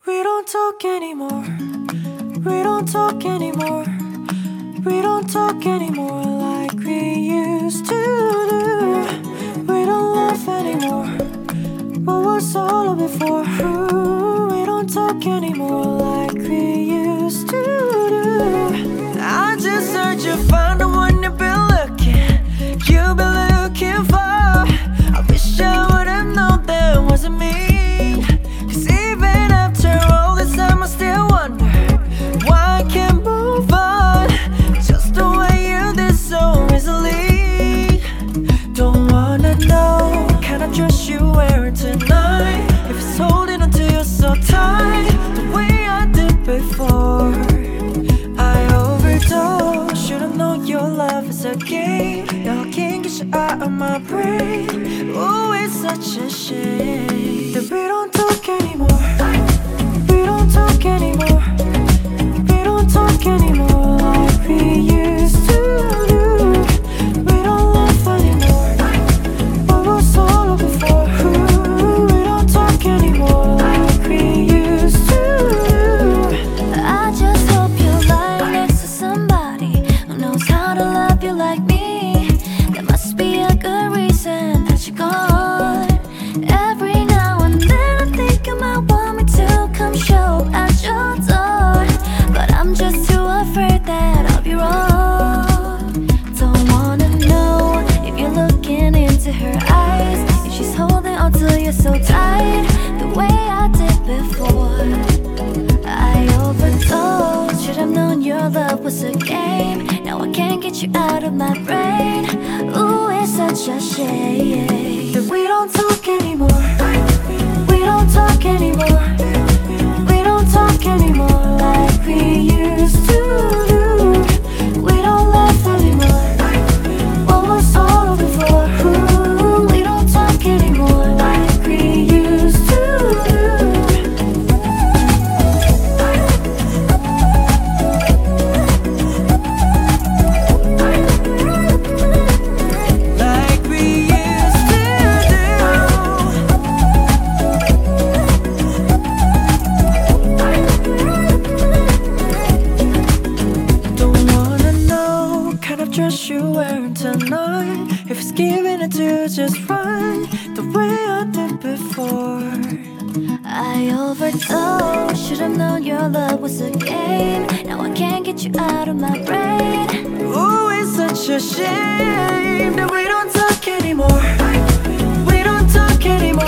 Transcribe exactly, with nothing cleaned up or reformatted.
We don't talk anymore. We don't talk anymore. We don't talk anymore like we used to do. We don't laugh anymore. What was all of before? Ooh, we don't talk anymore like we used to do. I just heard you found the one you've been looking, you've been looking for. I wish I would've known that wasn't me. Cause even after all this time I still wonder why I can't move on. Just the way you did so easily. Don't wanna know what kind of dress you wearing tonight, if it's holding onto you so tight the way I did before. I overdosed, should've known your love is a game. Now I can't get you out of my brain. Ooh, it's such a shame that we don't talk anymore. We don't talk anymore. We don't talk anymore like we used to do. We don't laugh anymore. What was all of before? Ooh, we don't talk anymore like we used to do. I just hope you're lying next to somebody who knows how to love you like me. There must be a good reason that you're gone. Every now and then I think you might want me to come show at your door, but I'm just too afraid that I'll be wrong. Don't wanna know if you're looking into her eyes, if she's holding on to you so tight the way I did before. I overdosed, should've known your love was a game. Now I can't get you out of my brain. Ooh, it's such a shame That we don't talk anymore. We don't talk anymore. We don't talk anymore like we used to do. We don't laugh anymore. What was all before? Ooh, we don't talk anymore like we used to do. Like we used to do. Don't wanna know what kind of dress you wearing tonight, if it's giving it to you just right the way I did before. I overdosed, should've known your love was a game. Now I can't get you out of my brain. Ooh, it's such a shame that we don't talk anymore. We don't talk anymore.